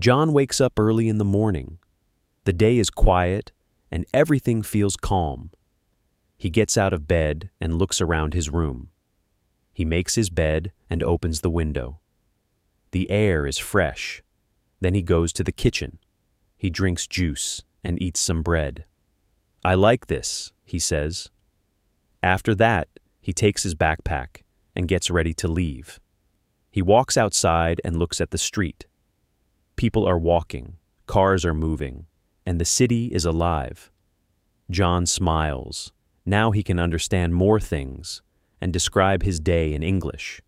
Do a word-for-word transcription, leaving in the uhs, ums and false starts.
John wakes up early in the morning. The day is quiet and everything feels calm. He gets out of bed and looks around his room. He makes his bed and opens the window. The air is fresh. Then he goes to the kitchen. He drinks juice and eats some bread. "I like this," he says. After that, he takes his backpack and gets ready to leave. He walks outside and looks at the street. People are walking, cars are moving, and the city is alive. John smiles. Now he can understand more things and describe his day in English.